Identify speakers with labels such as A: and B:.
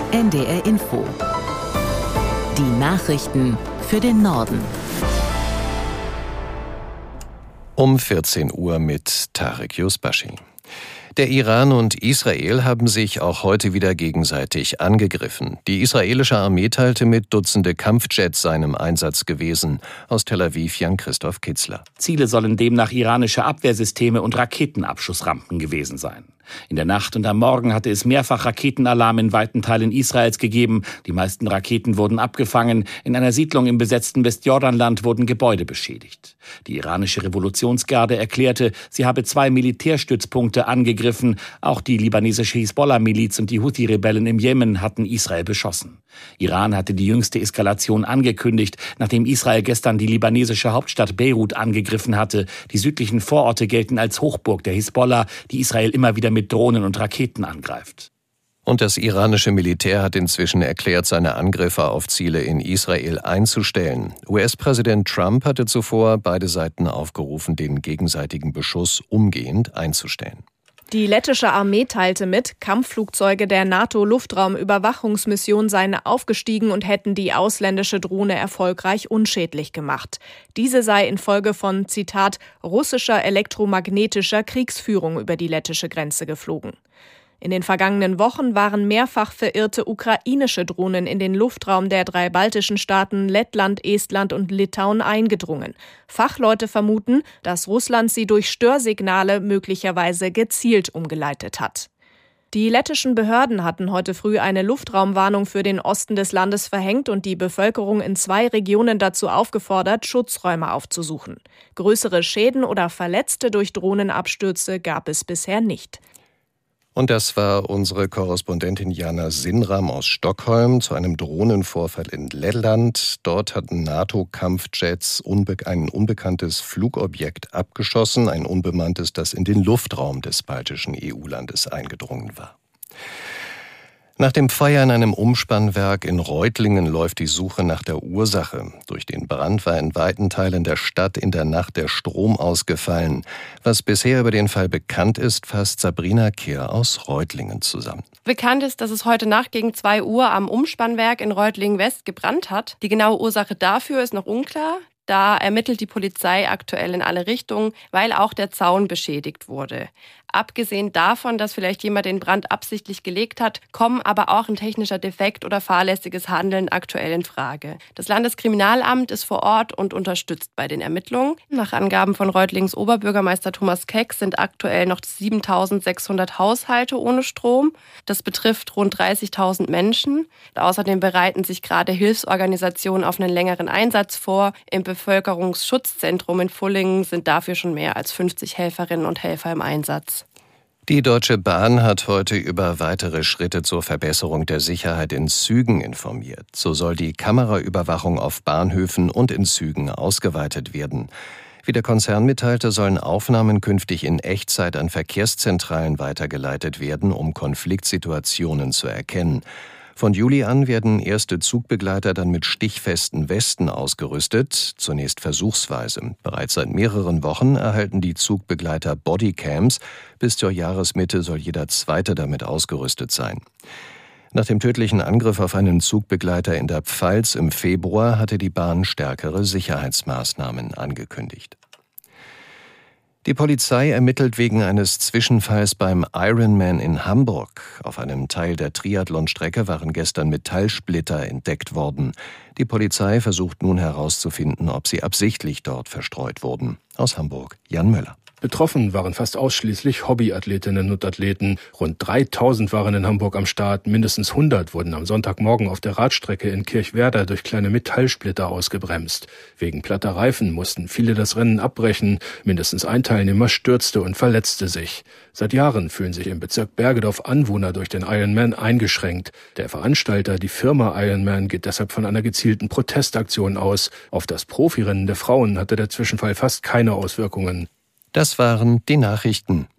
A: NDR Info. Die Nachrichten für den Norden.
B: Um 14 Uhr mit Tarek Yusbashi. Der Iran und Israel haben sich auch heute wieder gegenseitig angegriffen. Die israelische Armee teilte mit, Dutzende Kampfjets seinem Einsatz gewesen. Aus Tel Aviv Jan-Christoph Kitzler.
C: Ziele sollen demnach iranische Abwehrsysteme und Raketenabschussrampen gewesen sein. In der Nacht und am Morgen hatte es mehrfach Raketenalarm in weiten Teilen Israels gegeben. Die meisten Raketen wurden abgefangen. In einer Siedlung im besetzten Westjordanland wurden Gebäude beschädigt. Die iranische Revolutionsgarde erklärte, sie habe 2 Militärstützpunkte angegriffen. Auch die libanesische Hisbollah-Miliz und die Houthi-Rebellen im Jemen hatten Israel beschossen. Iran hatte die jüngste Eskalation angekündigt, nachdem Israel gestern die libanesische Hauptstadt Beirut angegriffen hatte. Die südlichen Vororte gelten als Hochburg der Hisbollah, die Israel immer wieder mit Drohnen und Raketen angreift.
B: Und das iranische Militär hat inzwischen erklärt, seine Angriffe auf Ziele in Israel einzustellen. US-Präsident Trump hatte zuvor beide Seiten aufgerufen, den gegenseitigen Beschuss umgehend einzustellen.
D: Die lettische Armee teilte mit, Kampfflugzeuge der NATO-Luftraumüberwachungsmission seien aufgestiegen und hätten die ausländische Drohne erfolgreich unschädlich gemacht. Diese sei infolge von, Zitat, russischer elektromagnetischer Kriegsführung über die lettische Grenze geflogen. In den vergangenen Wochen waren mehrfach verirrte ukrainische Drohnen in den Luftraum der 3 baltischen Staaten Lettland, Estland und Litauen eingedrungen. Fachleute vermuten, dass Russland sie durch Störsignale möglicherweise gezielt umgeleitet hat. Die lettischen Behörden hatten heute früh eine Luftraumwarnung für den Osten des Landes verhängt und die Bevölkerung in 2 Regionen dazu aufgefordert, Schutzräume aufzusuchen. Größere Schäden oder Verletzte durch Drohnenabstürze gab es bisher nicht.
B: Und das war unsere Korrespondentin Jana Sinram aus Stockholm zu einem Drohnenvorfall in Lettland. Dort hatten NATO-Kampfjets ein unbekanntes Flugobjekt abgeschossen, ein unbemanntes, das in den Luftraum des baltischen EU-Landes eingedrungen war. Nach dem Feuer in einem Umspannwerk in Reutlingen läuft die Suche nach der Ursache. Durch den Brand war in weiten Teilen der Stadt in der Nacht der Strom ausgefallen. Was bisher über den Fall bekannt ist, fasst Sabrina Kehr aus Reutlingen zusammen.
E: Bekannt ist, dass es heute Nacht gegen 2 Uhr am Umspannwerk in Reutlingen-West gebrannt hat. Die genaue Ursache dafür ist noch unklar. Da ermittelt die Polizei aktuell in alle Richtungen, weil auch der Zaun beschädigt wurde. Abgesehen davon, dass vielleicht jemand den Brand absichtlich gelegt hat, kommen aber auch ein technischer Defekt oder fahrlässiges Handeln aktuell in Frage. Das Landeskriminalamt ist vor Ort und unterstützt bei den Ermittlungen. Nach Angaben von Reutlings Oberbürgermeister Thomas Keck sind aktuell noch 7.600 Haushalte ohne Strom. Das betrifft rund 30.000 Menschen. Außerdem bereiten sich gerade Hilfsorganisationen auf einen längeren Einsatz vor. Im Bevölkerungsschutzzentrum in Pfullingen sind dafür schon mehr als 50 Helferinnen und Helfer im Einsatz.
B: Die Deutsche Bahn hat heute über weitere Schritte zur Verbesserung der Sicherheit in Zügen informiert. So soll die Kameraüberwachung auf Bahnhöfen und in Zügen ausgeweitet werden. Wie der Konzern mitteilte, sollen Aufnahmen künftig in Echtzeit an Verkehrszentralen weitergeleitet werden, um Konfliktsituationen zu erkennen. Von Juli an werden erste Zugbegleiter dann mit stichfesten Westen ausgerüstet, zunächst versuchsweise. Bereits seit mehreren Wochen erhalten die Zugbegleiter Bodycams. Bis zur Jahresmitte soll jeder Zweite damit ausgerüstet sein. Nach dem tödlichen Angriff auf einen Zugbegleiter in der Pfalz im Februar hatte die Bahn stärkere Sicherheitsmaßnahmen angekündigt. Die Polizei ermittelt wegen eines Zwischenfalls beim Ironman in Hamburg. Auf einem Teil der Triathlonstrecke waren gestern Metallsplitter entdeckt worden. Die Polizei versucht nun herauszufinden, ob sie absichtlich dort verstreut wurden. Aus Hamburg, Jan Möller.
F: Betroffen waren fast ausschließlich Hobbyathletinnen und Athleten. Rund 3000 waren in Hamburg am Start. Mindestens 100 wurden am Sonntagmorgen auf der Radstrecke in Kirchwerder durch kleine Metallsplitter ausgebremst. Wegen platter Reifen mussten viele das Rennen abbrechen. Mindestens ein Teilnehmer stürzte und verletzte sich. Seit Jahren fühlen sich im Bezirk Bergedorf Anwohner durch den Ironman eingeschränkt. Der Veranstalter, die Firma Ironman, geht deshalb von einer gezielten Protestaktion aus. Auf das Profirennen der Frauen hatte der Zwischenfall fast keine Auswirkungen.
B: Das waren die Nachrichten.